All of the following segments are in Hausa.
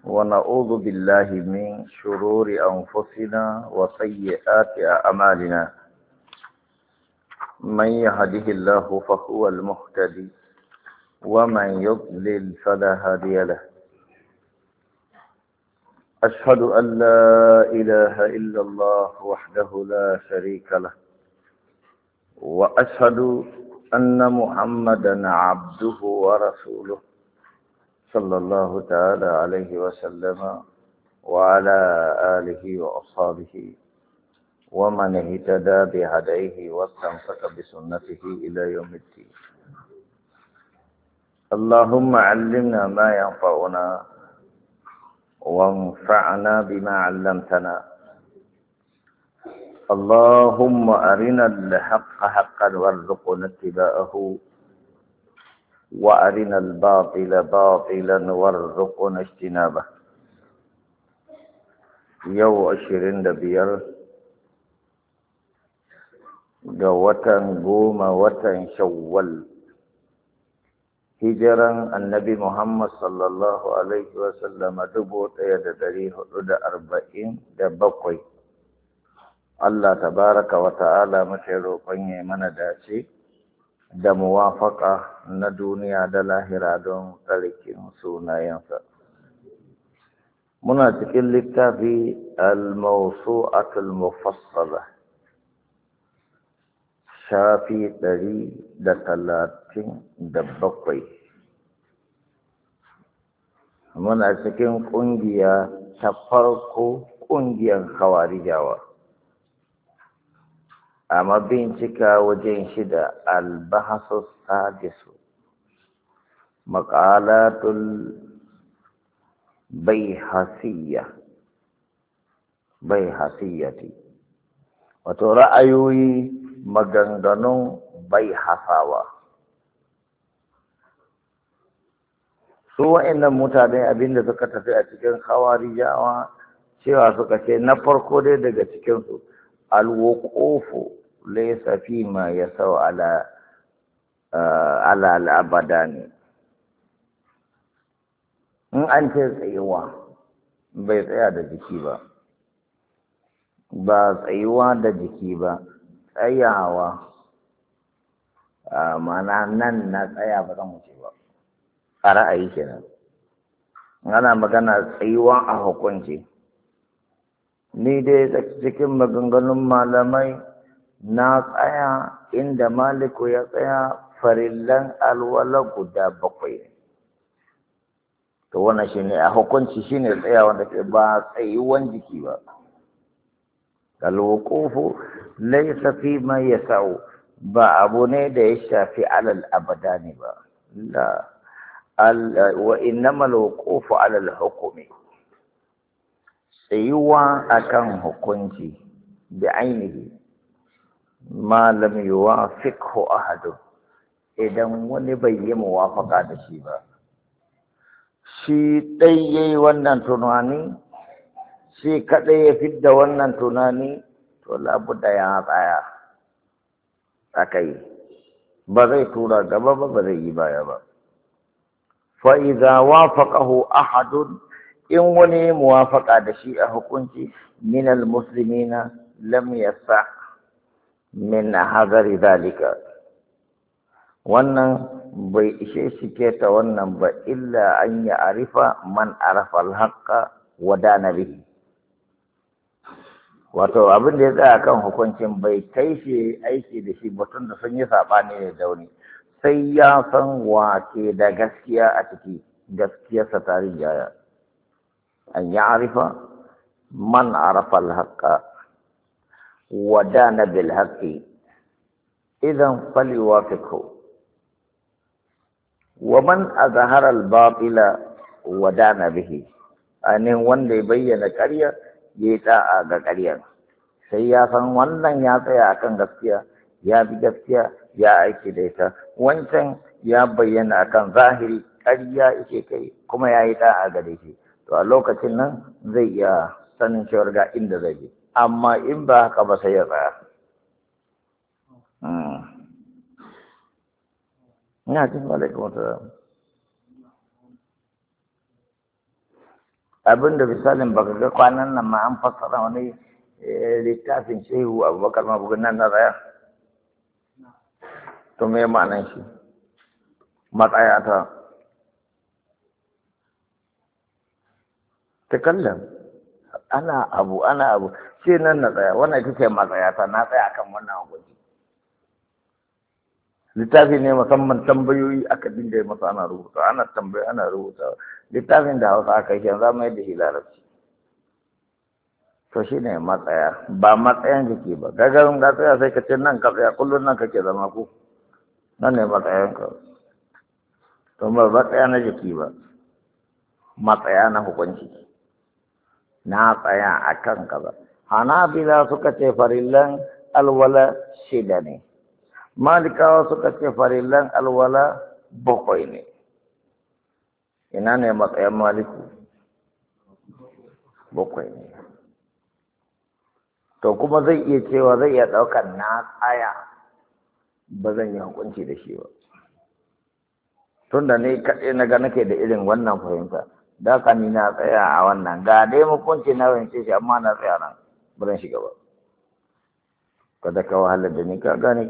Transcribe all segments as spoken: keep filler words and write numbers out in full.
ونعوذ بالله من شرور أنفسنا وسيئات أعمالنا. من يهده الله فهو المهتدي، ومن يضلل فلا هادي له. أشهد أن لا إله إلا الله وحده لا شريك له، وأشهد أن محمدا عبده ورسوله صلى الله تعالى عليه وسلم وعلى آله وأصحابه ومن اهتدى بهديه واستمسك بسنته إلى يوم الدين. اللهم علمنا ما ينفعنا وانفعنا بما علمتنا. اللهم أرنا الحق حقا وارزقنا اتباعه، وأرنا الباطل باطلا وارزقنا اجتنابه. يو عشرين دبير وطن قوم وطن شوال هجرا النبي محمد صلى الله عليه وسلم دبوت يد دريه رد أربعين دبقوي. الله تبارك وتعالى مشيرو قنية من داشي da muwafaka na duniya da lahira don tsarkin sunayensa. Muna cikin littafi al-mawsu'atul mufassala, shafi ɗari da talatin da bakwai. Muna cikin ƙungiya ta farko, ƙungiyar Khawarijawa. Amma bincika wajen shida albahasu sadisu maqalatul baihasiyya baihasiyyati, wato ra'ayoyi maganganun baihasawa. Su wa'annan mutane abinda suka tafi a cikin Khawarijawa cewa suka ce na farko dai daga cikinsu alwuqufu laysa fi ma yasau ala ala al-abadani. In an ce tsayuwa bai tsaya da jiki ba, ba tsayuwa da jiki ba, tsayawa mana nan na tsaya ba zan wuce ba a ra'ayi kenan. Ana magana tsayuwa a hukunci, ni dai cikin maganganun malamai na tsaya inda Maliku ya tsaya farillan alwala guda bakwai. To wannan shine a hukunci, shine tsaya wanda ke ba tsayuwan jiki ba. Al-wuqufu laysa fi ma yasau, ba abu ne da ya shafi alal abadani ba. La wa innamal wuqufu alal hukmi, tsayuwa akan hukunci da ainihi ma lam yuwafiqhu ahadun, idan wani bai yi muwafaka da shi ba. Shi dai yayi wannan tunani, shi kadai ya fidda wannan tunani, to labudda ya tsaya akai, ba zai tura gaba ba, ba zai yi baya ba. Fa idza wafaqahu ahadun, in wani muwafaka da shi a hukunci min almuslimina lam yasa min hadari zalika, wannan bai ishe shi keta wannan ba, illa an ya arifa man arafa alhaqqa wa dana bihi. Wato abin da ya tsaya kan hukuncin bai kai shi aiki da shi batun da sun yi saɓani ne da wani, sai ya san wa ke da gaskiya a ciki, gaskiyarsa ta rinjaya. أن يعرف من عرف الحق ودان بالحق، إذا فليوافقه. ومن أظهر الباطل ودان به، أن وندي بين كريا يتاء كريا. سياسا ونن ياتي أكن gaskiya, ya bi gaskiya, ya aiki da ita. Wancan ya bayyana akan zahiri ƙarya yake kai, kuma ya yi da'a gare shi. To a lokacin nan zai iya sanin cewar ga inda zai je, amma in ba haka ba sai ya tsaya. Ina jin alaikun wata abinda misalin baka ga kwanan nan ma an fassara wani littafin shehu abubakar mabugun nan na tsaya to me ma'anan shi matsaya ta ta kallon ana abu ana abu shi nan na tsaya wannan ita ce matsaya ta na tsaya kan wannan hukunci littafi ne musamman tambayoyi aka dinga masa ana rubuta ana tambaya ana rubuta littafin da hausa aka yi yanzu mai da shi larabci to shi ne matsaya ba matsayan jiki ba gagarin ka tsaya sai ka ce nan ka tsaya kullum nan kake zama ku nan ne matsayan ka to ba matsaya na jiki ba matsaya na hukunci na tsaya a kan ka ba hanabila suka ce farillan alwala shida ne malikawa suka ce farillan alwala bakwai ne ina ne matsayin maliku bakwai ne to kuma zai iya cewa zai iya ɗaukar na tsaya ba zan yi hukunci da shi ba tun da ne kaɗai na ga nake da irin wannan fahimta da ka ni na tsaya a wannan ga dai hukunci na wance shi amma na tsaya nan ba zan shiga ba kada ka wahalar da ni ka gane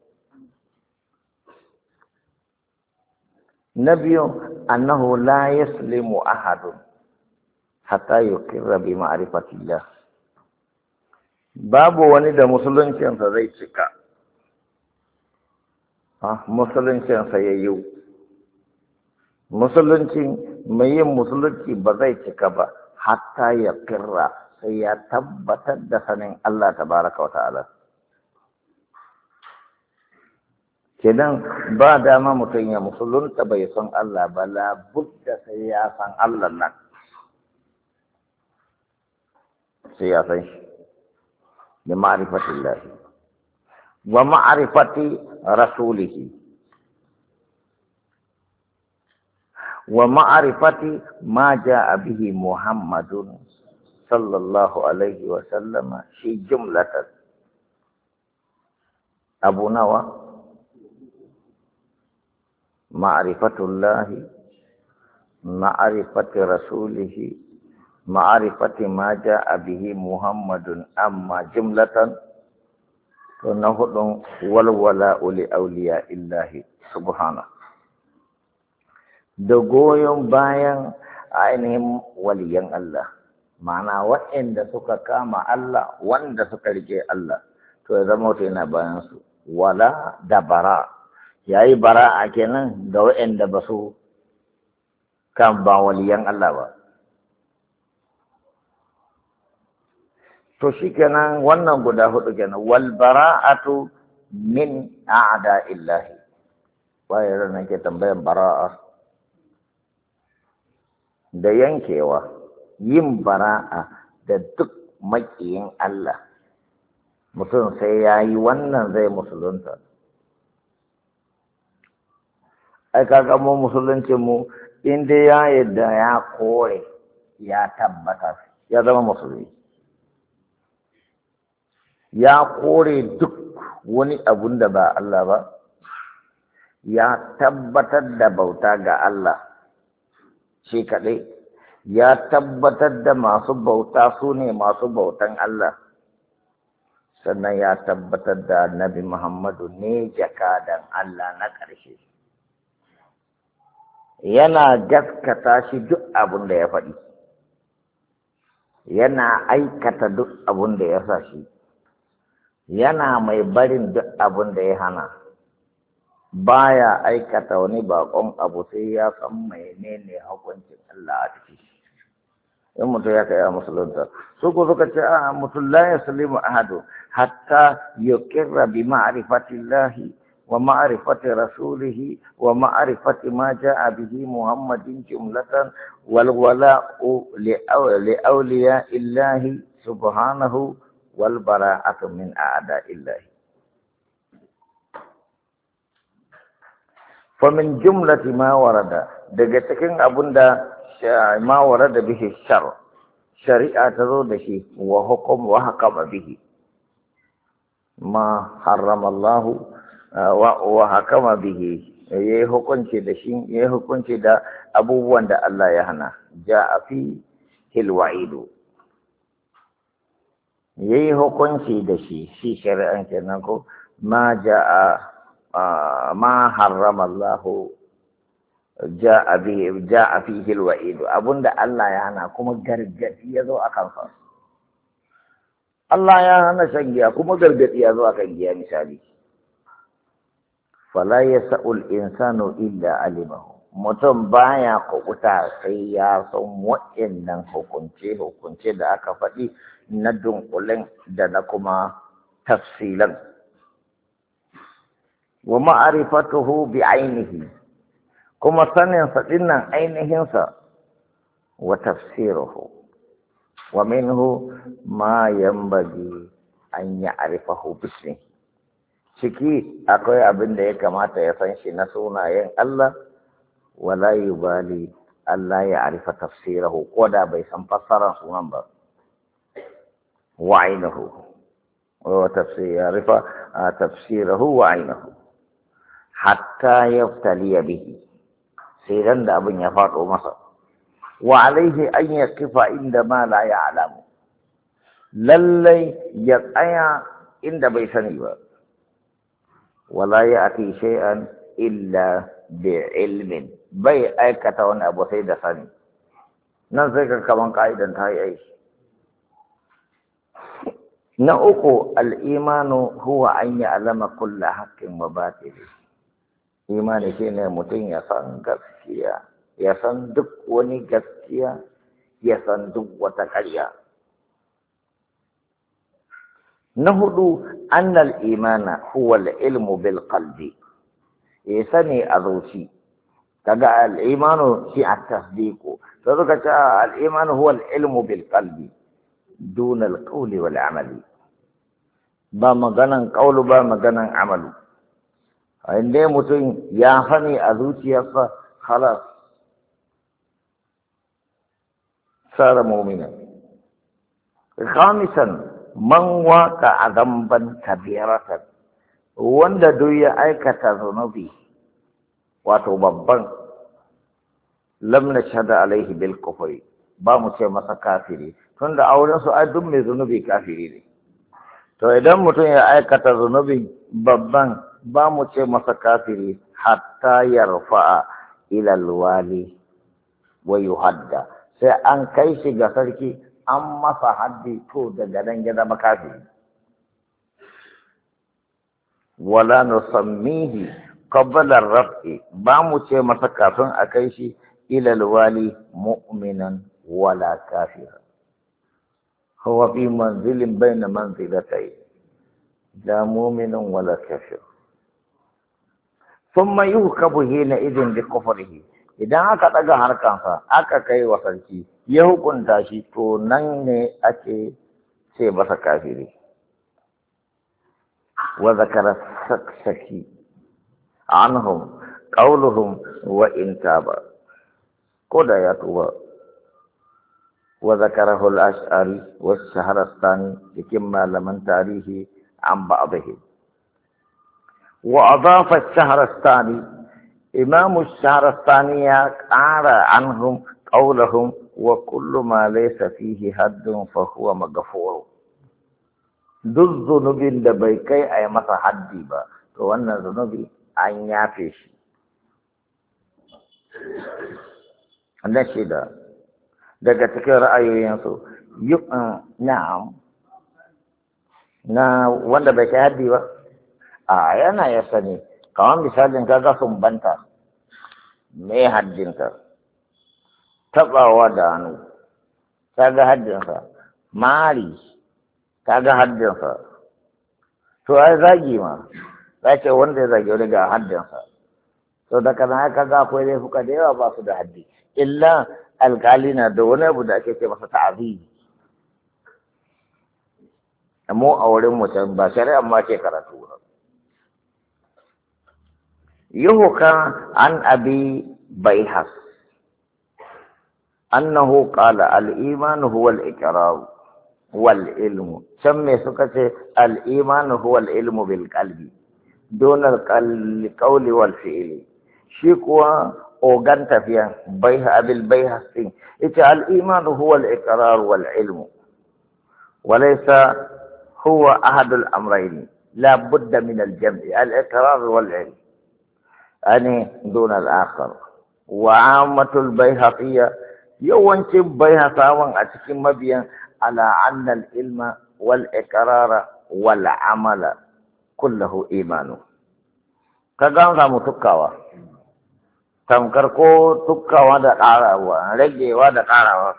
na biyu annahu la yaslimu ahadun hatta yuqirra bi ma'rifatillah babu wani da musuluncinsa zai cika ah musuluncinsa ya yi musulunci mai yin musulunci ba zai cika ba hatta ya kirra sai ya tabbatar da sanin Allah tabaraka wa ta'ala kenan ba dama mutum ya musulunta bai san Allah ba la budda sai ya san Allah nan sai ya san shi bi ma'rifatillah wa ma'rifati rasulih wa ma'rifati ma jaa bihi Muhammadun sallallahu alaihi wa sallama shi jumlatan abu nawa ma'rifatullahi ma'rifati rasulihi ma'rifati ma jaa bihi Muhammadun amma jumlatan to na hudun walwala uli awliya illahi subhana da goyon bayan ainihin waliyan Allah ma'ana waɗanda suka kama Allah wanda suka rike Allah to ya zama to yana bayan su wala da bara yayi bara'a kenan ga waɗanda ba su kan ba waliyan Allah ba to shikenan wannan guda hudu kenan wal bara'atu min a'da'illahi waye ran ke tambayan bara'a da yankewa yin bara'a da duk makiyin Allah mutum sai yayi wannan zai musulunta ai kaga mu musulunci mu inda ya yadda ya kore ya tabbata ya zama musulmi ya kore duk wani abun da ba Allah ba ya tabbatar da bauta ga Allah shi kaɗai ya tabbatar da masu bauta su ne masu bautan Allah sannan ya tabbatar da Annabi Muhammadu ne jakadan Allah na ƙarshe yana gaskata shi duk abun da ya faɗi yana aikata duk abun da ya sa shi yana mai barin duk abun da ya hana baya aikata wani bakon abu sai ya san menene hukuncin Allah a ciki in mutum ya kai a musulunta su ko suka ce a mutum la yaslimu ahadu hatta yuqirra bi ma'rifatillahi wa ma'rifati rasulihi wa ma'rifati ma jaa bihi Muhammadin jumlatan wal wala'u li awliya illahi subhanahu wal bara'atu min a'da'illahi famin jumlati ma warada daga cikin abunda ma warada bihi shar shari'a ta zo da shi wa hukum wa hakama bihi ma harrama Allah wa wa hakama bihi yayi hukunci da shi yayi hukunci da abubuwan da Allah ya hana ja'a fi hilwa'idu yayi hukunci da shi shi shari'an kenan ko ma ja'a ma harrama Allah ja'a bi ja'a fihi alwa'idu abunda Allah ya hana kuma gargadi yazo akan sa Allah ya hana shan giya kuma gargadi yazo akan giya misali fala yas'ul insanu illa alimahu mutum baya kubuta sai ya san waɗannan hukunce hukunce da aka faɗi na dunkulen da na kuma tafsilan wa ma'rifatuhu bi ainihi kuma sanin sa dinnan ainihin sa wa tafsiruhu wa minhu ma yanbaghi an ya'rifahu bismi ciki akwai abin da ya kamata ya san shi na sunayen Allah wala yubali Allah ya arifa tafsirahu ko da bai san fassarar sunan ba wa ainihu wa tafsir yarifa tafsirahu wa ainihu hatta yaftali bihi sai dan da abin ya faɗo masa wa alaihi an yaqifa inda ma la ya'lamu lallai ya tsaya inda bai sani ba wala ya'ti shay'an illa bi ilmin bai aikata wani abu sai da sani nan sai ka kaman ka'idan ta yi aiki na uku al'imanu huwa an yi alama kulla haƙƙin wa batili imani shi ne mutum ya san gaskiya ya san duk wani gaskiya ya san duk wata ƙarya na hudu annal imana huwa al-ilmu bil qalbi ya sani a zuci kaga al-imanu shi at-tasdiqu to suka ce al-imanu huwa al-ilmu bil qalbi duna al-qawli wal amali ba maganan qawlu ba maganan amalu inda mutum ya sani a zuciyarsa khalas sara mu'mina khamisan man waqa adamban kabiratan wanda duk ya aikata zunubi wato babban lam nashhada alaihi bil kufri ba mu ce masa kafiri tunda auren su ai duk mai zunubi kafiri ne to idan mutum ya aikata zunubi babban ba mu ce masa kafiri hatta yarfa'a ila alwali wa yuhadda sai an kai shi ga sarki an masa haddi to daga nan ya zama kafiri wala nusammihi qabla ar-raf'i ba mu ce masa kafin a kai shi ila al-wali mu'minan wala kafira huwa fi manzilin bayna manzilatayn la mu'minun wala kafir thumma yuhkabu hina idin bi kufrihi idan aka daga harkansa aka kai wa sarki ya hukunta shi to nan ne ake ce masa kafiri وذكر السكسكي عنهم قولهم وإن تاب قد يتوب وذكره الأشعري والشهرستاني لكما لمن تاريه عن بعضهم وأضاف الشهرستاني إمام الشهرستاني قال عنهم قولهم وكل ما ليس فيه حد فهو مغفور duk zunubin da bai kai a yi masa haddi ba to wannan zunubi an yafe shi na shida daga cikin ra'ayoyinsu yi na'am na wanda bai kai haddi ba a yana ya sani kamar misalin kaga sumbanta me haddinta taɓawa da hannu kaga haddinsa mari kaga haddinsa to ai zagi ma za ce wanda ya zagi wani ga haddinsa to da kana kaga akwai laifuka da yawa ba su da haddi illa alƙali na da wani abu da ake ce masa ta'aziri mu a wurin mutum ba shari'a ma ce karatu ba yuhuka an abi baihas annahu qala al-iman huwa al-iqrar wal ilmu can me suka ce al-iman huwa al-ilmu bil qalbi dun al-qawli wal fi'li shi kuwa ogan tafiyan baiha abil baiha sin ita al-iman huwa al-iqrar wal ilm walaysa huwa ahad al-amrayn la budda min al-jam' al-iqrar wal ilm ani dun al-akhar wa ammatul baihaqiyya yawancin baihasawan a cikin mabiyan ala anna al-ilma wal iqrara wal amala kulluhu imanu kaga an samu tukkawa tamkar ko tukkawa da ƙarawa ragewa da ƙarawa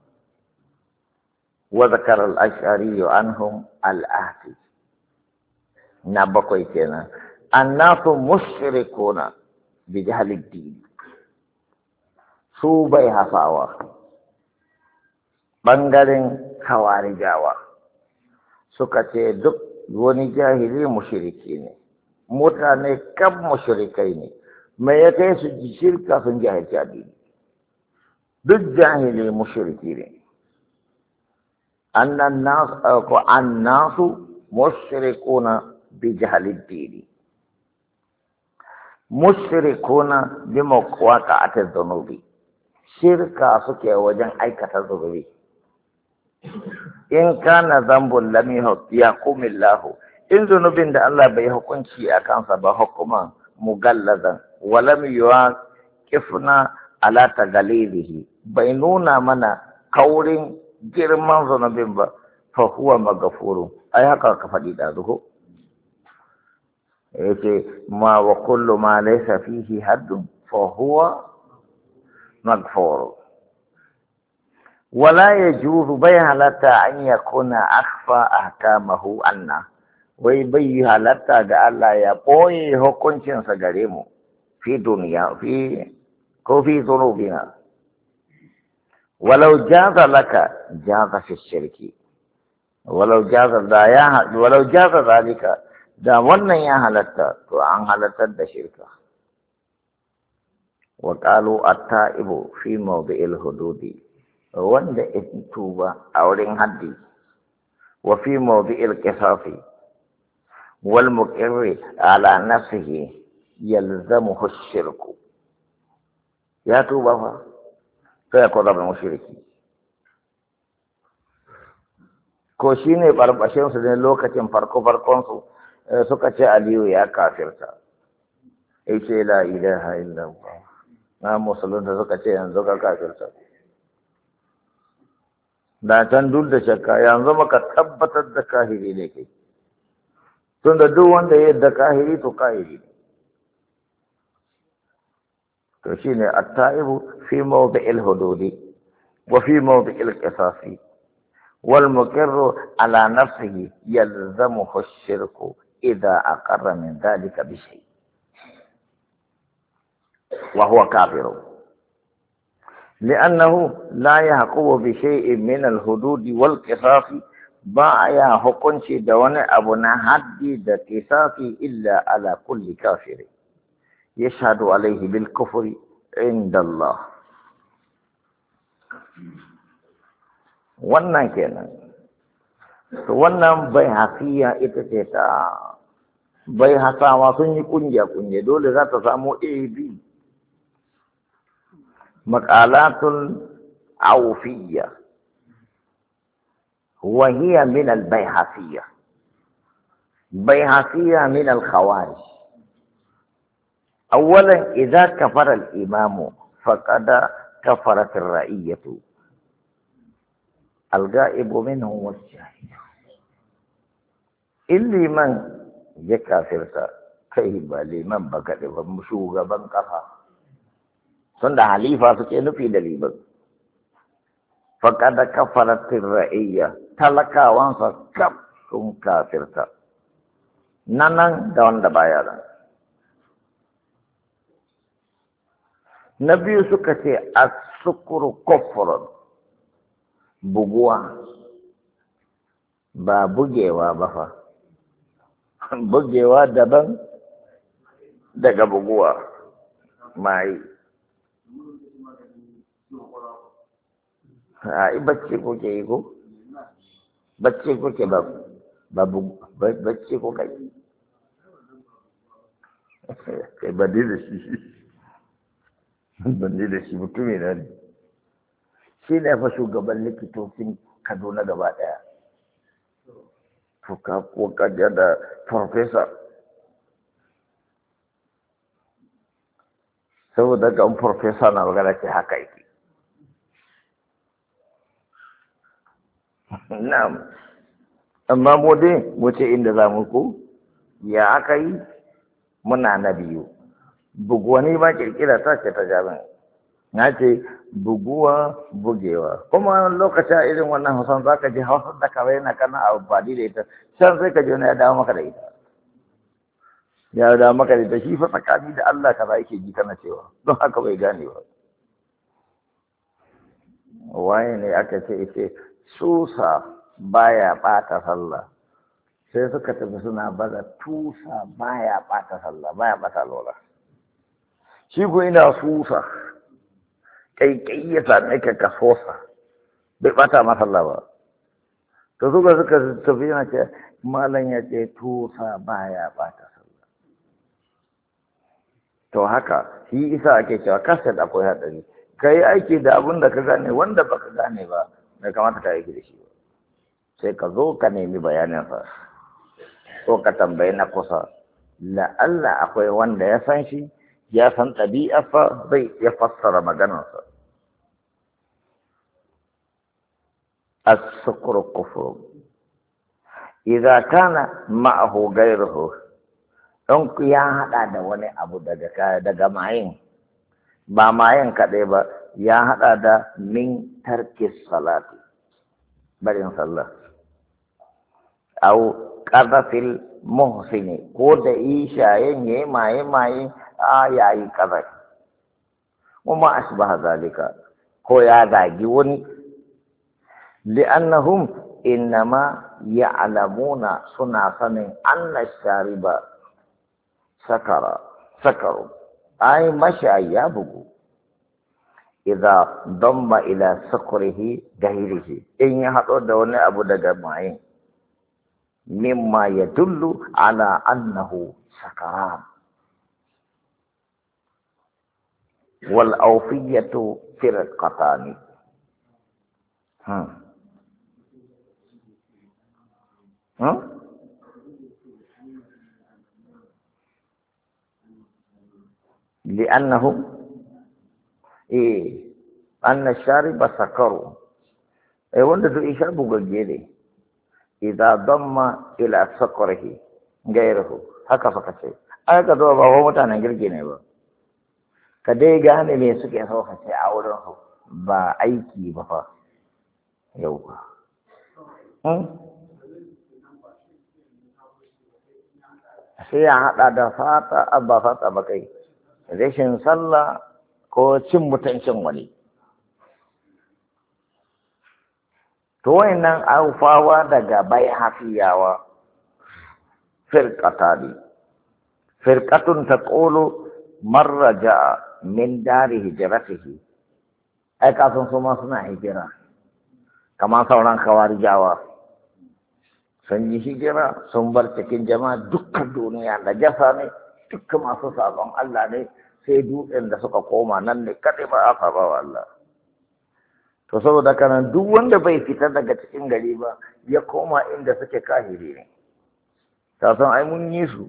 wa zakara al-ash'ari anhum al-ahdi na bakwai kenan annasu mushrikuna bi jahli ad-din su bai hafawa bangaren hawarijawa suka ce duk wani jahili mushriki ne mutane kan mushrikai ne mai ya kai su ji shirka sun jahilci addini duk jahili mushriki ne annan nasu ko annasu mushrikuna bi jahalid dini mushrikuna bi maqwaqa'ati dhunubi shirka suke wajen aikata zunubi in kana zambun lam yahkumillahu in zunubin da Allah bai hukunci a kansa ba hukuman mugallazan walam yuwaqifna ala tagalibihi bai nuna mana kaurin girman zunubin ba fa huwa maghfurun ai haka ka faɗi da zuho yace ma wa kullu ma laysa fihi haddun fa huwa maghfurun wala yajuzu bai halatta an yakuna akhfa ahkamahu anna wai bai halatta ga Allah ya ɓoye hukuncinsa gare mu fi duniya fi ko fi zunubina walau jaza laka jaza fi shirki walau jaza da ya walau jaza zalika da wannan ya halatta to an halattar da shirka wa qalu at-ta'ibu fi mawdi'il hududi wanda ya tuba a wurin haddi wa fi mawdi'il qisafi والمقر على نفسه يلزمه الشرك يا توبة فيكون رب المشركين ko shi ne barbashinsu ne lokacin farko-farkonsu suka ce Aliyu ya kafirta ya ce la ilaha illallah na musulunta suka ce yanzu ka kafirta da can duk da shakka yanzu maka tabbatar da kahiri ne kai tunda duk wanda ya yadda kahiri to kahiri ne to shine at-ta'ibu fi mawdi'il hududi wa fi mawdi'il qisasi wal muqirru ala nafsihi yalzamuhu ash-shirku idha aqarra min dhalika bi shay wa huwa kafiru لأنه لا يحكم بشيء من الحدود والقصاص ba ya hukunci da wani abu na haddi da kisafi illa ala kulli kafiri yashhadu alaihi bil kufri inda Allah wannan kenan to wannan bai hafiya ita ce ta bai hasawa sun yi kungiya kungiya dole za ta samu A B maqalatul awfiyya وهي من البيهقية بيهقية من الخوارج أولا إذا كفر الإمام فقد كفرت الرعية الغائب منه والشاهد اللي من يكافرت كيف لمن بكت ومشوغ بنقها صند حليفة سكين في دليل فقد كفرت الرعية talakawansa kaf sun kafirta nan da wanda baya nan na biyu suka ce as-sukru kufrun buguwa ba bugewa ba fa bugewa daban daga buguwa mai a bacci kuke yi ko bacci kuke ba babu bacci ko kai kai ba da shi ban ji da shi mutumi na ne shi ne fa shugaban likitocin Kaduna gaba ɗaya to ka ko kaja da farfesa saboda ga farfesa na magana ce haka yake na'am amma mu dai mu ce inda za mu ku ya aka yi muna na biyu buguwani ba kirkira ta ce ta jami'a na ce buguwa bugewa kuma lokacin irin wannan hausan za ka ji hausan da kawai na kana a amfani da ita can sai ka ji wani ya dawo maka da ita ya dawo maka da ita shi fa tsakani da Allah ka za yake ji kana cewa don haka bai gane ba waye ne aka ce ita susa baya ɓata sallah sai suka tafi suna baza tusa baya ɓata sallah baya ɓata lola shi ko ina susa kai ya same ka ka sosa bai ɓata ma sallah ba to suka suka tafi yana ce malam ya ce tusa baya ɓata sallah to haka shi isa ake cewa kaset akwai haɗari ka yi aiki da abin da ka gane wanda baka gane ba bai kamata ka aiki da shi ba sai ka zo ka nemi bayaninsa ko ka tambayi na kusa la'alla akwai wanda ya san shi ya san ɗabi'arsa zai iya fassara maganarsa as-sukru kufru idza kana ma'ahu ghayruhu don ya hada da wani abu daga daga mayin ba mayin kaɗai ba ya hada da min tarki salati barin sallah au qadafil muhsini ko da ishayen yayi maye maye a yayi qadaf kuma asbaha zalika ko ya zagi wani li'annahum innama ya'lamuna suna sanin anna shariba sakara sakaru ai mashaya bugu idza damma ila sakrihi ghairihi in ya hado da wani abu daga mayin mimma yadullu ala annahu sakaran wal awfiyatu firqatani ha ha li'annahu eh anna shariba sakaru eh wanda duk isha bugagge ne idan damma ila sakrihi gairuhu haka fa kace ai ka zo ba mutanen girki ne ba ka dai gane me suke so ka ce a wurin su ba aiki ba fa yau ba sai ya haɗa da fata abba fata ba kai rashin sallah ko cin mutuncin wani to wayannan aufawa daga bai hafiyawa firqatani firqatun taqulu marraja min dari hijratihi ai kafin su ma suna hijira kamar sauran kawarijawa sun yi hijira sun bar cikin jama'a dukkan duniya da jasa ne dukkan masu sabon Allah ne sai dutsen da suka koma nan ne kadai ba a saba wa Allah to saboda kana duk wanda bai fita daga cikin gari ba ya koma inda suke kahiri ne ta san ai mun yi su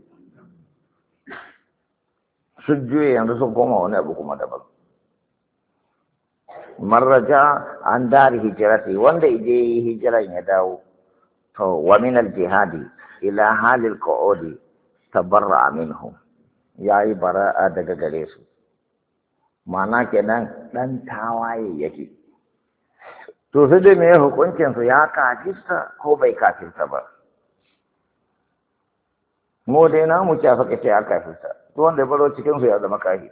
sun juye yanzu sun koma wani abu kuma daban marraja an dari hijirati wanda ije yi hijiran ya dawo to wa min al-jihadi ila halil qu'udi tabarra minhum yayi bara'a daga gare su mana kenan dan tawaye yake to sai dai me hukuncin su ya kafirta ko bai kafirta ba mu dai na mu ta faka ce ya kafirta to wanda ya baro cikin su ya zama kafiri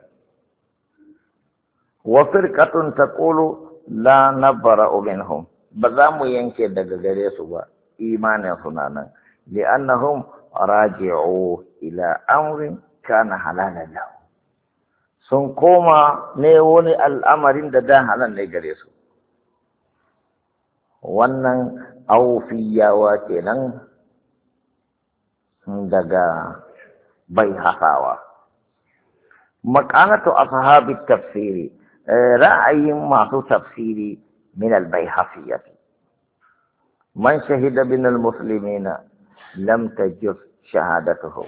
wa firqatun taqulu la nabra'u minhum ba za mu yanke daga gare su ba imanin suna nan li'annahum raji'u ila amrin kana halalan lahu sun koma ne wani al'amarin da da halal ne gare su wannan aufiyawa kenan daga bai hasawa مقالة أصحاب التفسير رأي ما تفسيري من البيهقية من شهد من المسلمين لم تجز شهادته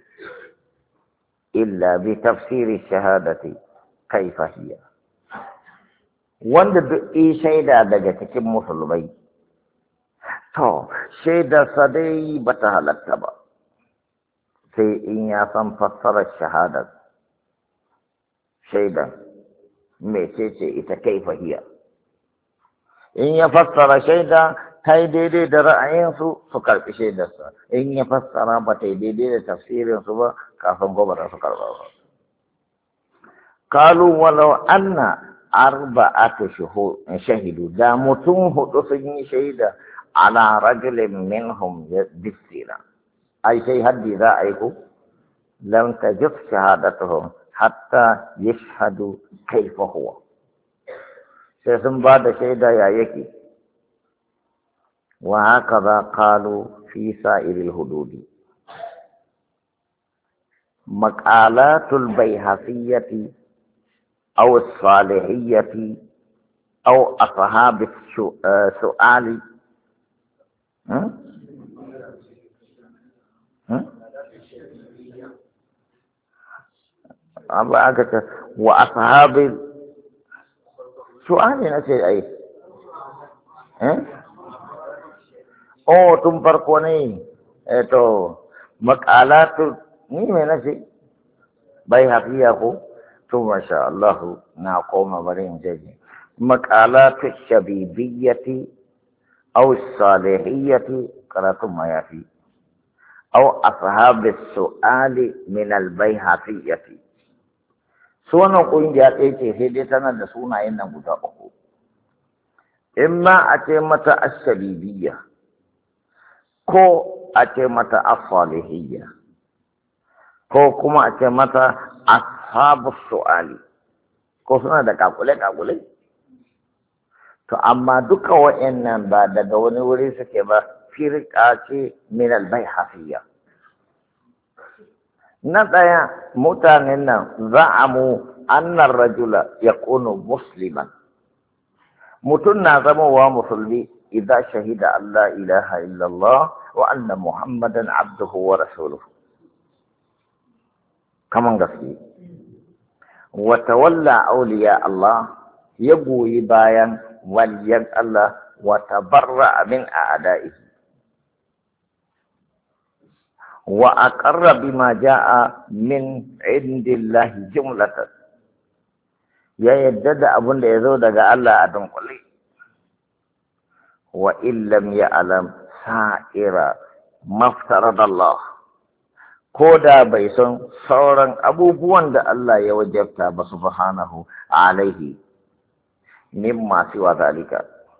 إلا بتفسير الشهادة كيف هي. wanda duk yi shaida daga cikin musulmai to shaidarsa dai ba ta halatta ba sai in ya san fassarar shahadar shaidan mecece ita kaifa hiya. In ya fassara shaida ta yi daidai da ra'ayinsu su karɓi shaidarsa, in ya fassara ba ta yi daidai da tafsirinsu ba kafin gobe da su karɓa ba. Kalu walau anna arba'atu shahidu da mutum hudu sun yi shaida ala rajulin minhum bisina ai sai haddi za a yi ku lam tajib shahadatuhum hatta yashhadu kaifa huwa sai sun ba da shaida ya yake. wa hakaza qalu fi sa'iril hududi. maqalatul bayhaqiyati أو الصالحية أو أصحاب السؤال وأصحاب السؤال نسي أي أو تم فرقوني تو مقالات ني میں نسي بيهقية کو تو masha Allah na koma bari in je maqalatu shabibiyyati aw salihiyyati karatu mayafi aw ashabi su'ali min al-bayhaqiyyati. Sunan kungiya ɗaya ce sai dai tana da sunayen nan guda uku. Imma a ce mata as-shabibiyya ko a ce mata as-salihiyya ko kuma a ce mata ashabu su'ali ko suna da kakule-kakule. To amma duka wa'annan ba daga wani wuri suke ba, firka ce min al-bayhaqiyya. Na ɗaya mutanen nan za'amu annar rajula yakunu musliman. Mutum na zama wa musulmi idan shahida Allah ilaha illallah wa anna muhammadan abduhu wa rasuluhu. Kaman gaske. Watawalla auliya Allah ya goyi bayan waliyan Allah wa tabarra min a'da'ihi wa aqarra bima jaa min indillahi jumlatan ya yadda da abun da yazo daga Allah a dunkule wa illam ya'lam sa'ira maftaradallah ko da bai san sauran abubuwan da Allah ya wajabta ba subhanahu alaihi mimma siwa zalika.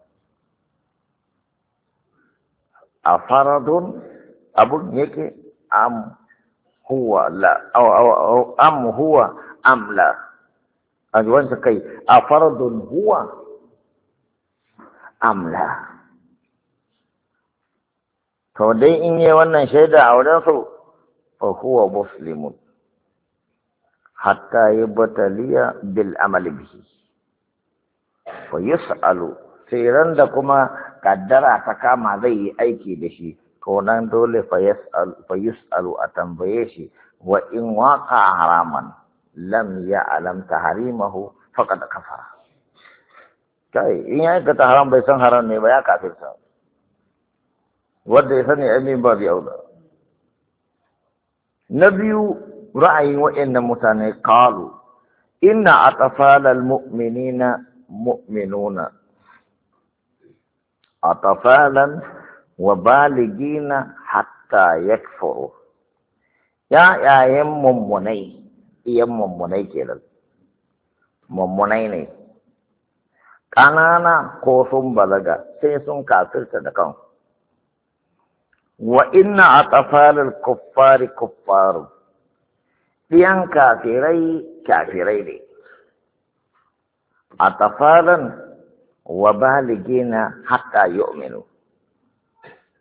A faradun abun yake am huwa la aw am huwa am la a wanda kai a faradun huwa am la. To dai in yi wannan shaida a wurin su فهو مسلم حتى يبتلي بالعمل به ويسأل سيران da kuma kaddara ta kama zai yi aiki da shi to nan dole fa yas'al fa yus'alu a tambaye shi wa in waqa haraman lam ya'lam tahrimahu faqad kafara. Kai in ya ga haram bai san haram ne ba ya kafirta, wanda ya sani amin ba bi aula. Na biyu ra'ayin waɗannan mutane qalu inna atfalal mu'minina mu'minuna atfalan wa baligina hatta yakfuru. Ya yayin mummunai iyan mummunai kenan mummunai ne ƙanana ko sun balaga sai sun kafirta da kansu. Wa inna atfalal kuffari kuffaru ɗiyan kafirai kafirai ne. Atfalan wa baligina hatta yu'minu.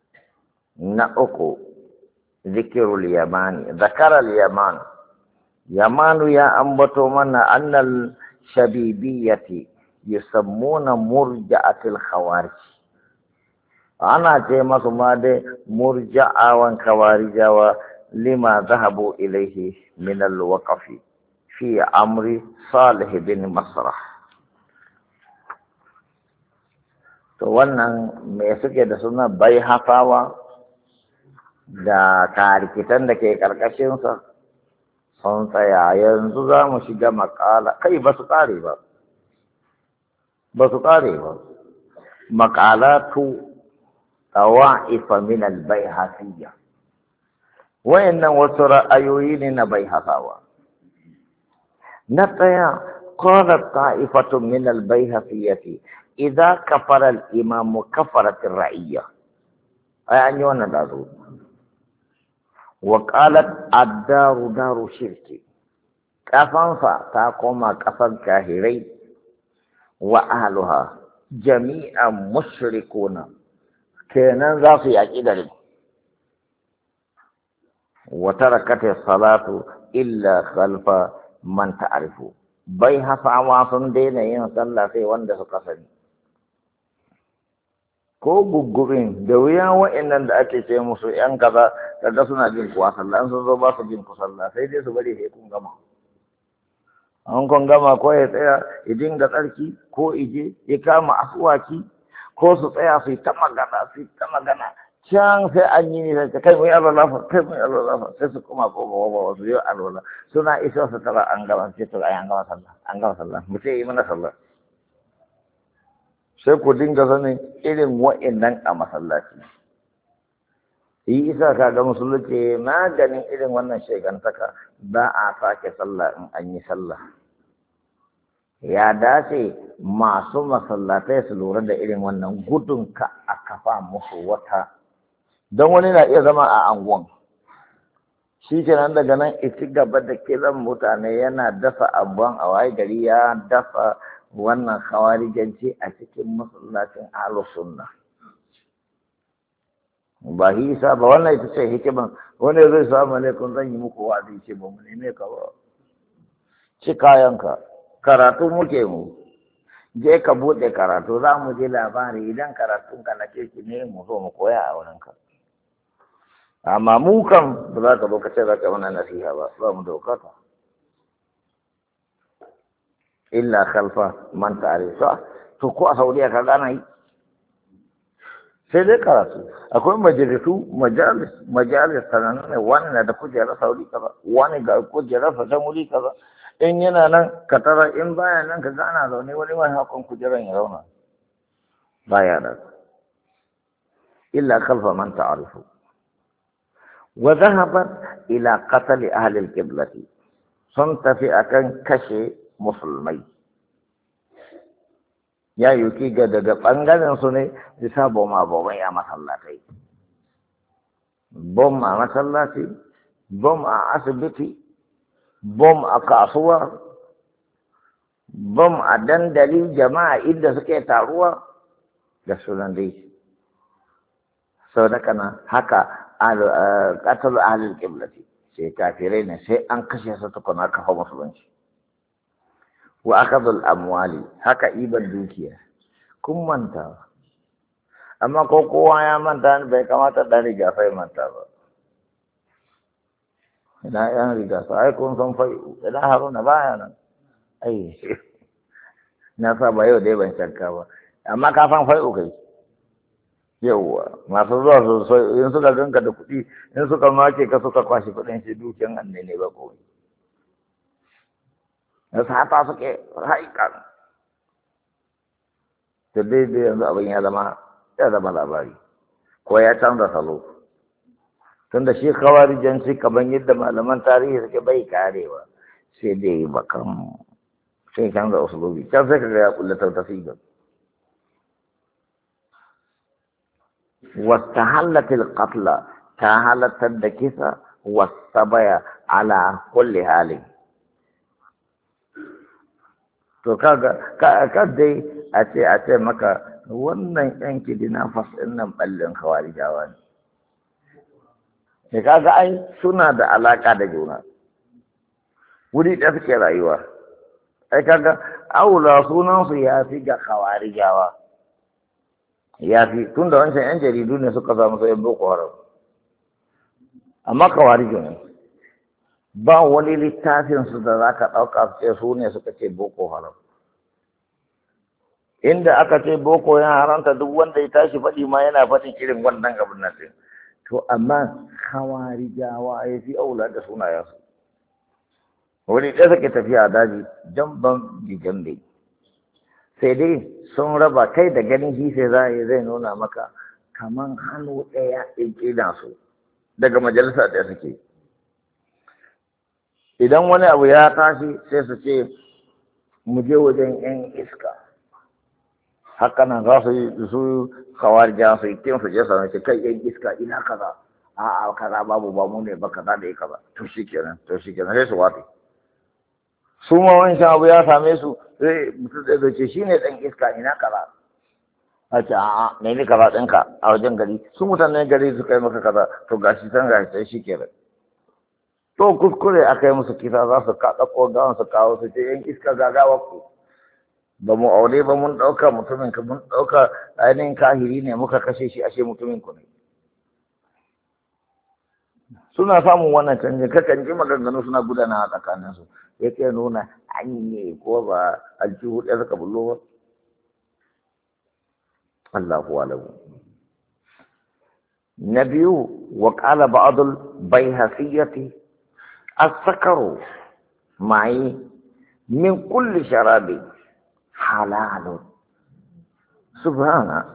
Na uku zikirul yamani zakaral yaman Yamanu ya ambato mana annal shabibiyyati yusammuna murja'atil khawarij. Ana ce masu ma dai murja'awan khawarijawa lima zahabu ilaihi min al-waqfi fi amri Salih bin Masrah. To wannan me suke da suna bai hafawa da karikitan da ke karkashinsa sun tsaya. Yanzu za mu shiga makala kai ba su kare ba ba su kare ba makalatu tawa'ifa min al-baihaqiyya. Wayannan wasu ra'ayoyi ne na baihafawa. Na tsaya qalat ta'ifatun min al-baihaqiyati idza kafara al-imamu kafarat ar-ra'iyya. Ai an yi wannan dazo. Wa qalat ad-daru daru shirki. Kafansa ta koma kafan kahirai wa ahluha jami'an mushrikuna. Kenan za su yaƙi garin. Wa tarakati salatu illa khalfa man ta'rifu. Bai hafawa sun daina yin sallah sai wanda suka sani. Ko guggurin da wuya wa'annan da ake ce musu yan kaza kaga suna jin kuwa sallah, an sun zo ba su jin ku sallah sai dai su bari sai kun gama. An kun gama ko ya tsaya ya dinga tsarki ko ije ya kama asuwaki ko su tsaya su yi ta magana su yi ta magana can sai an yi nisa ta kai mu yi alwala fa kai mu yi alwala fa sai su kuma ko ba ba su yi alwala suna isa su tara an gama sai to ai an gama sallah an gama sallah mu sai yi mana sallah sai ku dinga sanin irin wa'annan a masallaci. Yi isa ka ga musulunci maganin irin wannan shegantaka ba a sake sallah in an yi sallah. Ya dace masu masallatai su lura da irin wannan gudun ka a kafa musu wata. Don wani na iya zama a anguwan. Shi kenan daga nan isi gaba da kiran mutane yana dafa abuwan a waye gari ya dafa wannan khawarijanci a cikin masallacin ahlus sunna. Ba hisa ba wannan ita ce hikiman wani zai samu ne kun zan yi muku wa'azi ce ba mu neme ka ba. Ci kayanka. Karatu muke mu, je ka buɗe karatu za mu ji labari idan karatunka na kirki ne mu zo mu koya a wurinka. Amma mu kan ba za ka zo ka ce za ka mana nasiha ba, ba mu dokata. Illa khalfa man ta'rifa. To ko a Saudiya ka gana yi? Sai dai karatu. Akwai majalisu, majalis, majalis sanannu ne wani na da kujerar Saudi kaza, wani ga kujerar sa ta wuri kaza. In yana nan ka tara in baya nan ka gana zaune wani mai hakon kujeran ya zauna baya da illa khalfa man ta'rifu wa dhahabat ila qatl ahli al-qiblati sun tafi akan kashe musulmai ya yuki ga daga bangaren su ne bisa boma boma ya masallatai bom a masallaci bom a asibiti bom a kasuwa, bom a dandali jama'a inda suke taruwa da sunan dai. Sau da kana haka ƙatar ahalin ƙiblati sai kafirai ne sai an kashe su tukuna kafa musulunci. Wa akadul amwali haka iban dukiya kun manta. Amma ko kowa ya manta bai kamata ɗan riga sai manta ba. Ina yan riga su ai kun san fai ina haruna baya nan ai na sa ba yau dai ban shakka ba amma ka san fai kai yauwa masu zuwa su so in suka ganka da kuɗi in suka mace ka suka kwashi kuɗin shi dukiyan anne ne ba komai na sata suke haikan da daidai yanzu abin ya zama ya zama labari ko ya canza salo tunda shi khawarijanci kaman yadda malaman tarihi suke bai karewa sai dai bakan sai canza usulubi can sai kaga ya kulla tautasiga wastahallatil qatla ta halatar da kisa wasabaya ala kulli halin to kaga ka dai a ce a ce maka wannan yan kidina fas ɗin nan ballin khawarijawa ne da kaga ai suna da alaka da juna wuri ɗaya suke rayuwa. Ai kaga aula sunansu ya fi ga khawarijawa, ya fi tun da wancan yan jaridu ne suka samu sai boko haram, amma khawariju ne. Ba wani littafin su da zaka ɗauka su ce su ne suka ce boko haram. Inda aka ce boko ya haramta duk wanda ya tashi faɗi ma yana faɗin irin wannan abin nan ɗin. To amma khawarijawa ya fi aula da sunayensu. Wani ɗaya suke tafiya a daji jamban bijambe. Sai dai sun raba kai da ganin shi sai za zai nuna maka kaman hannu ɗaya in ƙina su daga majalisa ɗaya suke. Idan wani abu ya tashi sai su ce mu je wajen 'yan iska. Haka nan za su yi su kawarja su yi kin su je su ce kai 'yan iska ina kaza. A'a kaza babu ba mu ne ba kaza da ya kaza. To shi kenan to shi kenan sai su wafe. Su ma wancan abu ya same su sai mutum zai zoce shi ne ɗan iska ina kaza. A ce a'a ne ni kaza ɗinka a wajen gari su mutanen gari su kai maka kaza to gashi san gashi sai shi kenan. To kuskure aka yi musu kisa za su kaɗa ko gawan su kawo su ce yan iska gagawa ku. Ba mu aure ba mun ɗauka mutumin ka mun ɗauka ainihin kahiri ne muka kashe shi ashe mutumin ku ne. Suna samun wannan canji kakan ji maganganu suna gudana a tsakaninsu. Yake nuna an ne ko ba aljihu ɗaya suka bullo ba. Allahu alamu. Na biyu wa qala ba'dul bayhasiyati as-sakaru ma'i min kulli sharabi halalun. Subhana.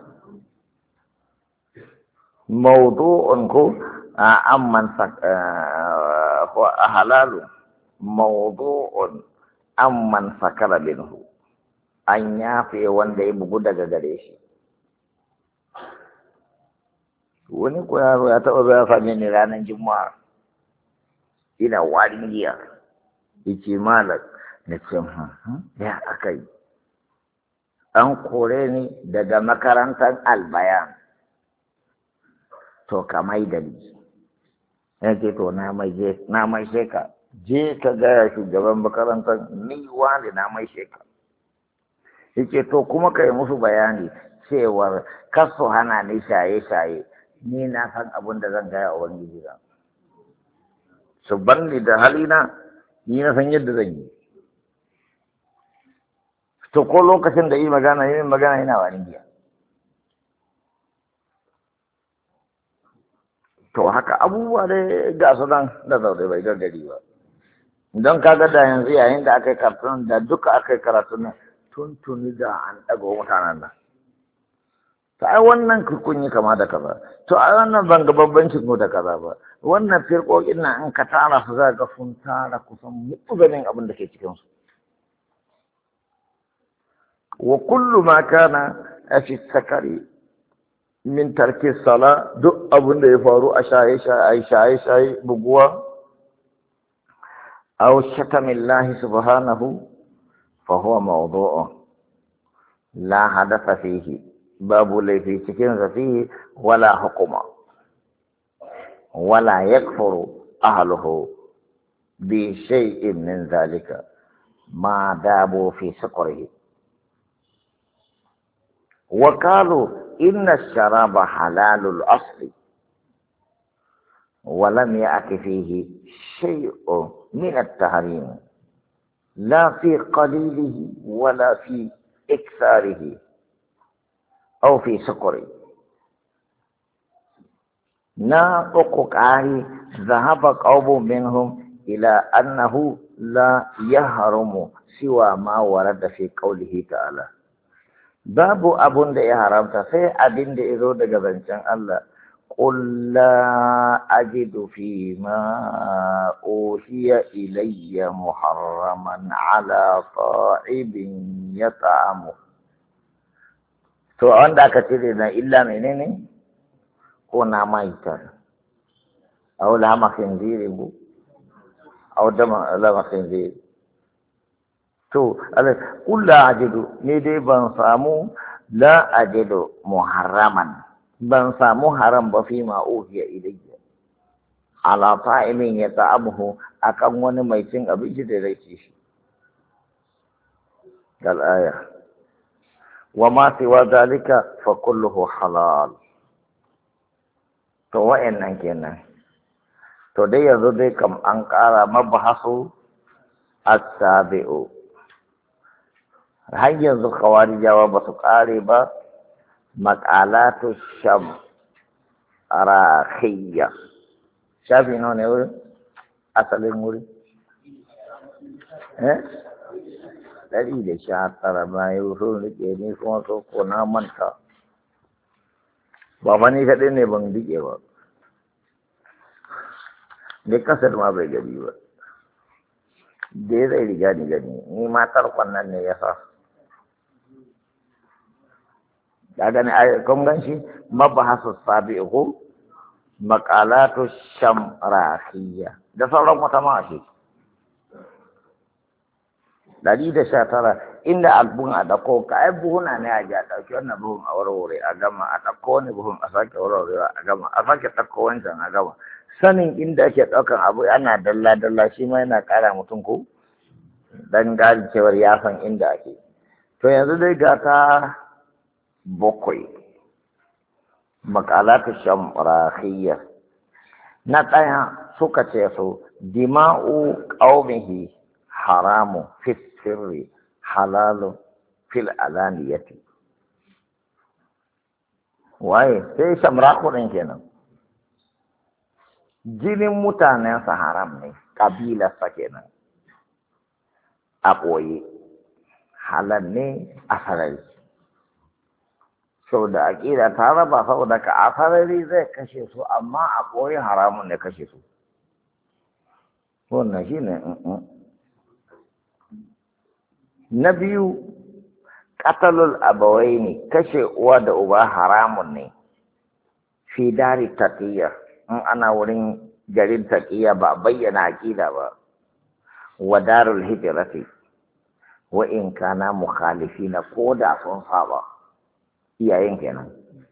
Mawdu'un ko amman halalun. Mawdu'un amman sakara minhu, an yafe wanda ya bugu daga gare shi. Wani ko yaro ya taɓa zuwa same ni ranar Juma'a ina warin giya, yace malam na ce ya akai an kore ni daga makarantar Albayan to ka mai da ni. Yace to na mai je na mai sheka je ka gaya shugaban makarantar ni wani na mai sheka. Yake to kuma kai musu bayani cewar kasu hana ni shaye-shaye, ni na san abin da zan gaya a wani gida. Su ban ni da halina, ni na san yadda zan yi. To ko lokacin da yi magana yi magana yana wani giya. To haka abubuwa dai ga su nan da zaune bai gaggari ba. Don kaga da yanzu yayin da aka yi karatun da duka aka yi karatun nan tuntuni da an ɗaga mutanen nan. To ai wannan kun yi kama da kaza. To ai wannan ban ga babbancin mu da kaza ba. Wannan firƙoƙin nan in ka tara su za ga sun tara kusan mutu ganin abin da ke cikin su. Wa kullu ma kana fi sakari min tarki sala duk abin da ya faru a shaye-shaye shaye-shaye buguwa أو شتم الله سبحانه فهو موضوع لا حدث فيه باب لي في سكين فيه ولا حكم ولا يكفر أهله بشيء من ذلك ما دابوا في سقره. وقالوا إن الشراب حلال الأصل ولم يأت فيه شيء من التحريم لا في قليله ولا في إكثاره أو في سكره. ناطق عاري ذهب قوم منهم إلى أنه لا يحرم سوى ما ورد في قوله تعالى. باب أبن دي حرمت في أبن دي إذو دي غزنشان الله قل لا أجد فيما أوحي إلي محرما على طاعم يطعمه. تو عندك ترينا إلا منين كنا ميتا أو لحم خنزير أو دم لحم خنزير. تو قل لا أجد ندي بنصامو لا أجد محرما ban samu haram ba fi ma uhiya ilayya ala ta'imin ya ta'amuhu akan wani mai cin abinci da zai ci shi gal aya wa ma siwa zalika fa kulluhu halal to wa'annan kenan to dai yanzu dai kam an ƙara mabahasu as-sabi'u har yanzu khawarijawa ba su ƙare ba maqalatu sham arakhiyya shafi nawa ne wurin asalin wuri eh ɗari da sha tara bayan sun riƙe ni kuma so ko na manta ba ma ni kaɗai ne ban riƙe ba da kasar ma bai gani ba da zai riga ni gani ni matar kwannan ne ya sa ya gani a kun gan shi mabahasu sabi'u maqalatu shamrakhiyya da sauran wata ma shi dari da sha tara inda albun a dako kai buhuna ne a ja dauki wannan buhun a warware a gama a dako wani buhun a sake warware a gama a sake dako wancan a gama sanin inda ake daukan abu ana dalla dalla shi ma yana kara mutum ko dan gari cewar ya san inda ake to yanzu dai ga ta bakwai maqalatu shamrakhiyya na ɗaya suka ce su dima'u qaumihi haramu fi sirri halalu fil alaniyati waye sai shamrakhu ɗin kenan jinin mutanensa haram ne ƙabilarsa kenan a ɓoye halal ne a sarari sau da aƙida ta raba saboda ka a sarari zai kashe su amma a ɓoye haramun ne kashe su wannan shi ne na biyu ƙatalul abawai ne kashe uwa da uba haramun ne fi dari taƙiyya in ana wurin garin taƙiyya ba bayyana aƙida ba wa darul hijrati wa in kana mukhalifina ko da sun saba iyayen kenan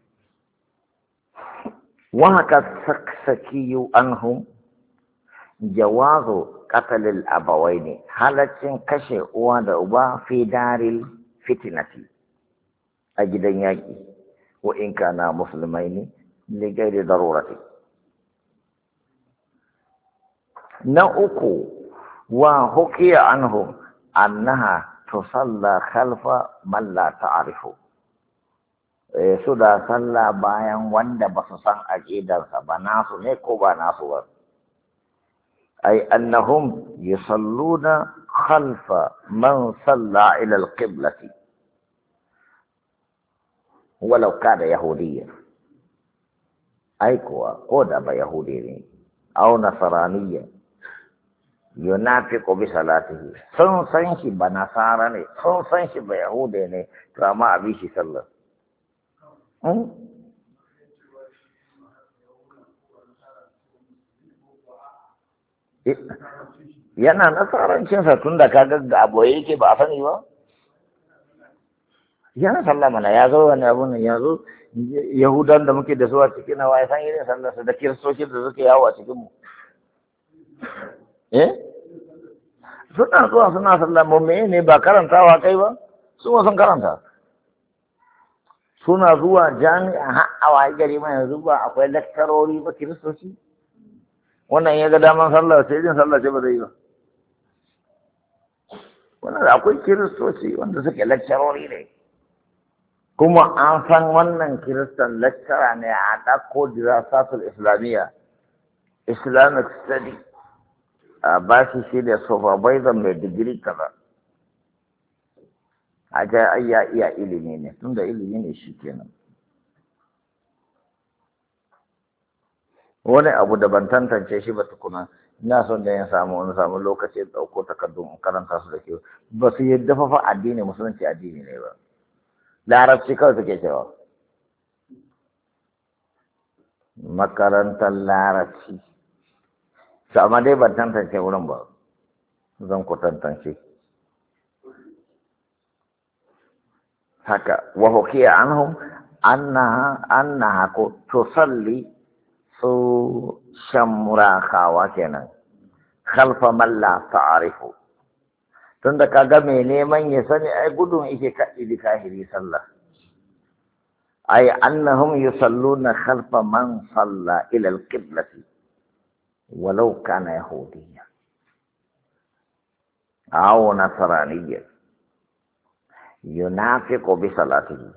wa haka saksakiyu anhum jawazu qatlil abawaini halaccin kashe uwa da uba fi daril fitnati a gidan yaki wa in kana musulmaini li ghairi darurati na uku wa hukiya anhum annaha tusalla khalfa man la ta'rifu su da sallah bayan wanda ba su san aqidarsa ba nasu ne ko ba nasu ba ay annahum yusalluna khalfa man salla ila alqiblati walau kana yahudiyya ai kuwa ko da ba yahudi ne aw nasraniyya yunafiqu bi salatihi sun san shi ba nasara ne sun san shi ba yahude ne to amma abi shi sallah yana nasarancinsa tun da kaga da aboye yake ba a sani ba yana sallah mana ya zo wani abu ne ya zo yahudan da muke da su a cikin nawa ya san irin sallarsa da kiristocin da suke yawo a cikin mu eh suna zuwa suna sallah mu me ne ba karantawa kai ba su ma sun karanta suna zuwa jami'a har a waye gari ma yanzu ba akwai lakcarori ba kiristoci wannan ya ga daman sallah sai jin sallah ce ba zai yi ba wannan akwai kiristoci wanda suke lakcarori ne kuma an san wannan kiristan lecturer ne a ɗauko dirasatul islamiyya islamic study a ba shi shi da supervisor mai digiri kaza a ga ayya iya ilimi ne tunda ilimi ne shi kenan wani abu da ban tantance shi ba tukuna ina son da ya samu wani samu lokaci ya ɗauko takardun karanta su da ke ba su yadda fafa addini musulunci addini ne ba larabci kawai suke cewa makarantar larabci su amma dai ban tantance wurin ba zan ku tantance haka wa hukiya anhum annaha annaha ko tusalli su shamrakawa kenan khalfa man la ta'rifu tunda kaga mai neman ya sani ai gudun yake kaɗi da kahiri sallah ay annahum yusalluna khalfa man salla ila al-qiblati walau kana yahudiyya aw nasraniyya yunafiqu bi salatihi.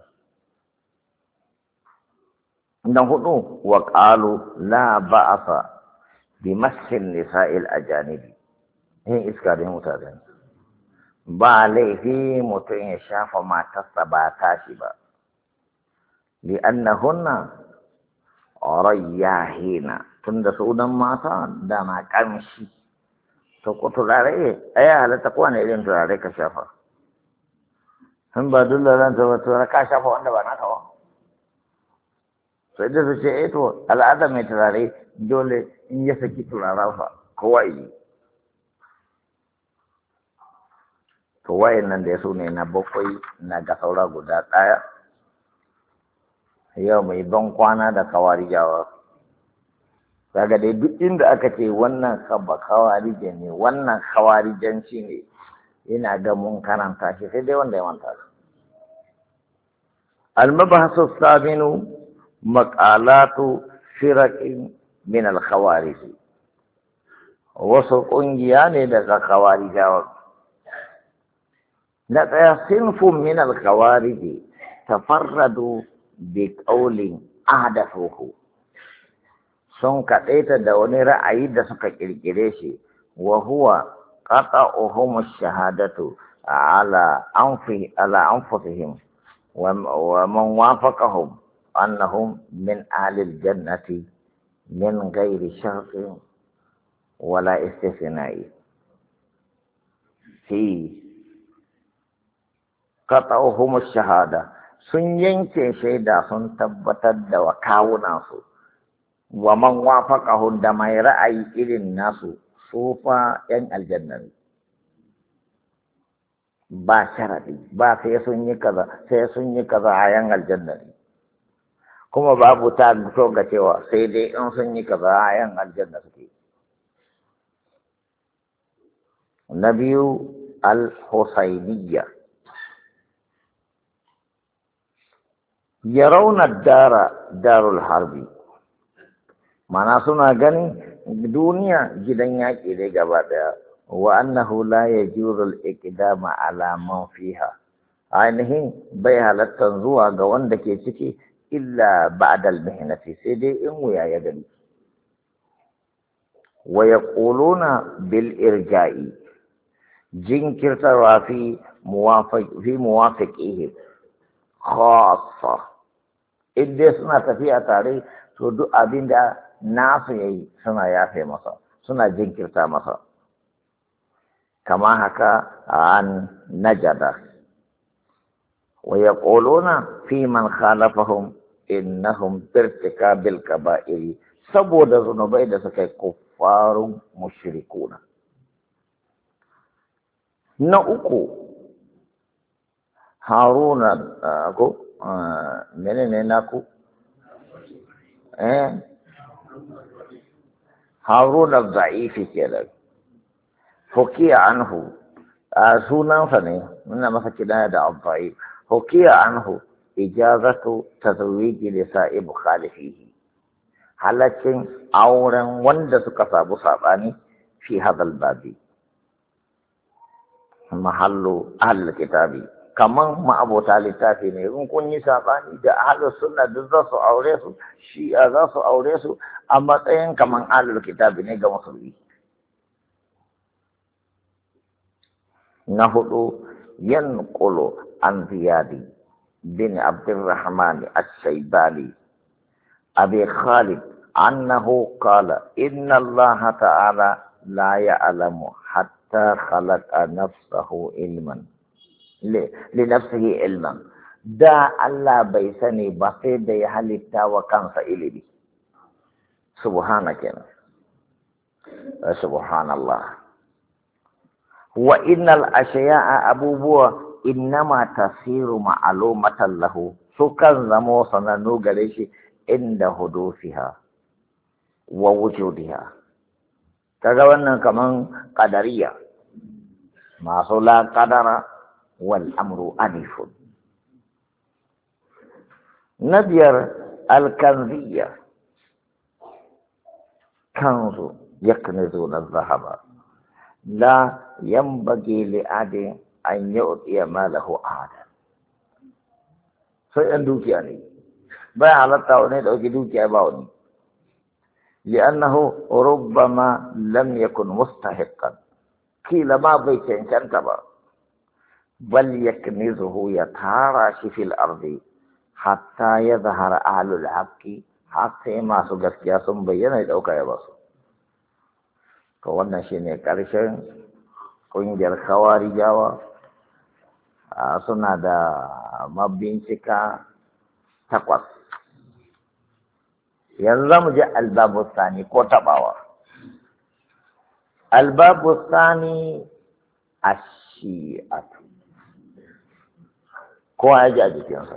Na hudu wa qalu la ba'asa bi massin nisa'il ajanibi eh iska da mutane ba laifi mutum ya shafa matarsa ba tashi ba li annahunna rayyahina tunda sunan mata da ma kamshi to ko turare ai halatta ko ne irin turare ka shafa han ba dole ran ta wato ka shafa wanda ba naka ba sai da su ce eh to al'ada mai turare dole in ya saki turaren fa kowa yi to wayannan da ya so ne na bakwai na ga saura guda ɗaya yau mai ban kwana da kawarijawa kaga dai duk inda aka ce wannan kaba kawarije ne wannan kawarijanci ne ina ga mun karanta shi sai dai wanda ya manta shi al-mabahasu sabinu maqalatu firaqin min al-khawarij wasu ƙungiya ne daga kawarijawa na ɗaya sinfun min al-khawarij tafarradu bi qawlin ahdathuhu sun kaɗaita da wani ra'ayi da suka ƙirƙire shi wa huwa qata'uhum ash-shahadatu ala anfi ala anfusihim wa man wafaqahum annahum min ahli al-jannati min ghairi shartin wala istithna'i fi qata'uhum ash-shahada sun yanke shaida sun tabbatar da wa kawunansu wa man wafaqahu da mai ra'ayi irin nasu su fa yan aljanna ba sharadi ba sai sun yi kaza sai sun yi kaza a yan aljanna kuma babu ta so ga cewa sai dai in sun yi kaza a yan aljanna suke. Na biyu al-husayniyya yarawna dara darul harbi mana suna ganin duniya gidan yaƙi dai gaba ɗaya wa annahu la yajuzu al-iqdama ala man fiha ainihin bai halattan zuwa ga wanda ke ciki illa ba'da al-mihnati sai dai in wuya ya gani wa yaquluna bil irja'i jinkirtarwa fi muwafiq fi muwafiqihi khassa idan suna tafiya tare to duk abin da nasu yayi suna yafe masa suna jinkirta masa kama haka an najada wa yaquluna fi man khalafahum innahum birtikabil kaba'iri saboda zunubai da suka yi kuffarun mushrikuna. Na uku haruna ko menene naku eh haruna da'ifi kenan hukiya anhu sunansa ne muna masa kidaya da abba'i hukiya anhu ijazatu tazwiji li sa'ib khalifihi halaccin auren wanda suka sabu sabani fi hadal babi mahallu ahlul kitabi kaman ma'abota littafi ne in kun yi sabani da ahlus sunna duk za su aure su shi'a za su aure su a matsayin kaman ahlul kitabi ne ga musulmi. Na hudu yanqulu an ziyadi bin abdurrahman as-shaybani abi khalid annahu qala inna allaha ta'ala la ya'lamu hatta khalaqa nafsahu ilman li nafsihi ilman da Allah bai sani ba sai da ya halitta wa kansa ilimi subhanaka subhanallah wa innal ashya'a abubuwa innama tasiru ma'lumatan lahu sukan zamo sanannu gare shi inda hudufiha wa wujudiha. Kaga wannan kaman qadariya masu la qadara wal amru alifun. Na biyar alkanziya, kanzu yaknizuna dhahaba la yanbaghi li adin an yu'tiya malahu ahadan. Sai an dukiya ne bai halatta wani dauki dukiya ba wani, li'annahu rubbama lam yakun mustahiqqan, kila ma bai cancanta ba, bal yaknizuhu ya tara shi fil ardi hatta yadhhara ahlul haqqi, har sai masu gaskiya sun bayyana ya dauka ya basu. To wannan shine karshen kungiyar khawarijawa. Suna da mabincika takwas. Yanzu za mu je albabu sani ko tabawa. Albabu sani ashi'atu. Kowa ya ji a jikinsa.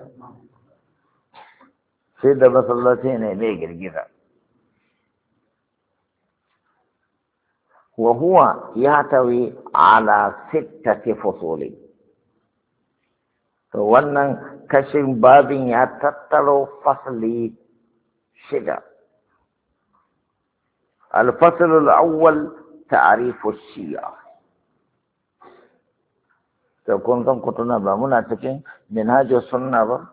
Sai da masallaci ne mai girgiza. Wa huwa yahtawi ala sittati fusuli. To wannan kashin babin ya tattaro fasli shida. الفصل الأول تعريف الشيعة. تكون كنتنا بمنا تكين منهاج السنة با.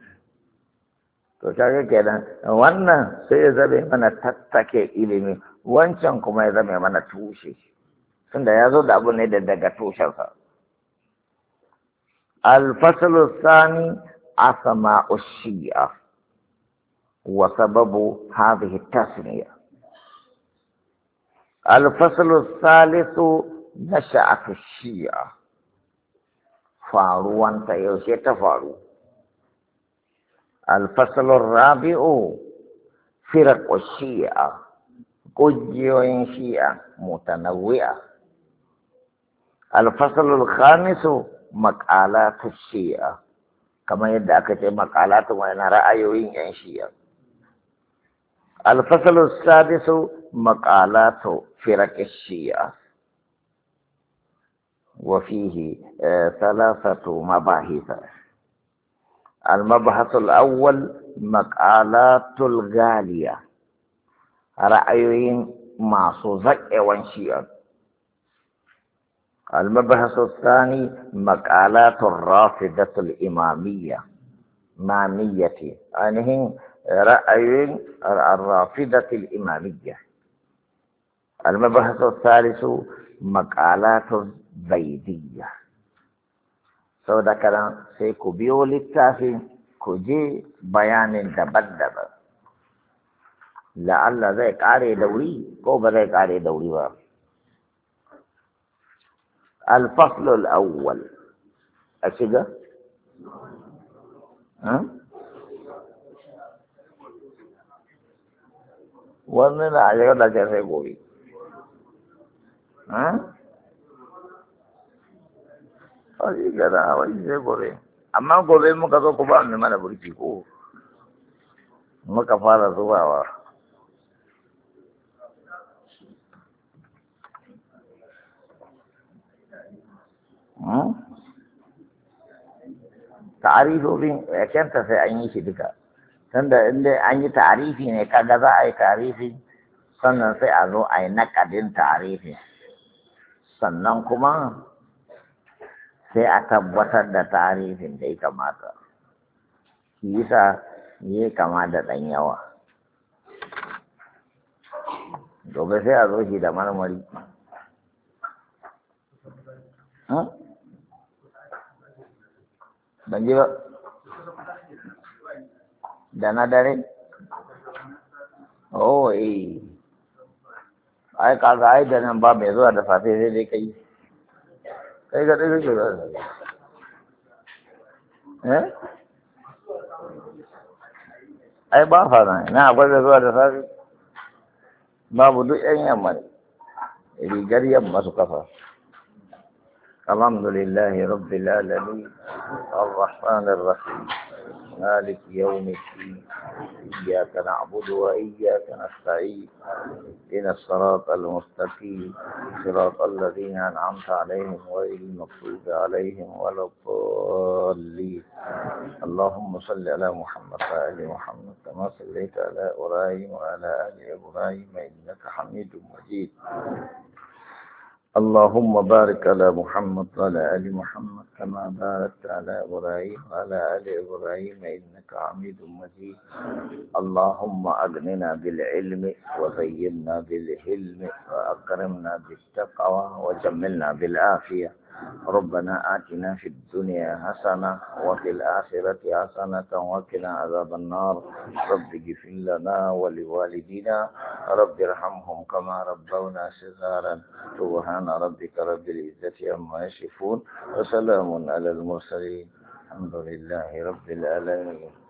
to kaga kenan wannan sai ya zabe mana tattake ilimi, wancan kuma ya zame mana tushe, tunda ya zo da abu ne da daga tushensa. الفصل الثاني أسماء الشيعة وسبب هذه التسمية. الفصل الثالث نشأة الشيعة، فاروان تيوشي تفارو. الفصل الرابع فرق الشيعة، كجيوين شيعة متنوعة. الفصل الخامس مقالات الشيعة، كما يدعك مقالات وين رأيوين عن شيعة. الفصل السادس مقالات فرق الشيعة، وفيه آه ثلاثة مباحث. المبحث الأول مقالات الغالية، رأيوين معصوزك وانشيئا. المبحث الثاني مقالات الرافضة الإمامية مامية، يعني رأيين الرافضة الإمامية. المبحث الثالث مقالات الزيدية. sau da karan sai ku biyo littafin ku je bayanin daban-daban, la'alla zai kare da wuri ko ba zai kare da wuri ba. alfaslul awwal a shiga wannan na a da ke sai gobe. Wani gada wani sai gobe, amma gobe muka zo ku ba mu mana burki ko muka fara zubawa. Ta'arifofin yakenta sai an yi shi duka, tunda inda an yi ta'arifi ne kaga za a yi ta'arifi sannan sai a zo a yi naƙadin ta'arifi, sannan kuma sai a tabbatar da tarihin da ya kamata. Shi yasa ya kama da ɗan yawa. Gobe sai a zo shi da marmari. Ban ji ba? Da na dare? Oh, eh. Ai, kaga ai da nan ba mai zuwa da safe sai dai kai. Kai ga ɗaya kake ba. Eh? Ai ba fara na akwai da zuwa da safe. Babu duk ƴan yamma ne. Rigar yamma su kafa. الحمد لله رب العالمين الرحمن الرحيم مالك يوم الدين إياك نعبد وإياك نستعين إن الصراط المستقيم صراط الذين أنعمت عليهم غير المغضوب عليهم ولا الضالين اللهم صل على محمد وآل محمد كما صليت على إبراهيم وعلى آل إبراهيم إنك حميد مجيد اللهم بارك على محمد وعلى آل محمد كما باركت على إبراهيم وعلى آل إبراهيم إنك حميد مجيد اللهم أغننا بالعلم وزينا بالحلم وأكرمنا بالتقوى وجملنا بالعافية ربنا آتنا في الدنيا حسنة وفي الآخرة حسنة وقنا عذاب النار رب اغفر لنا ولوالدينا رب ارحمهم كما ربونا صغارا سبحان ربك رب العزة عما يصفون وسلام على المرسلين الحمد لله رب العالمين.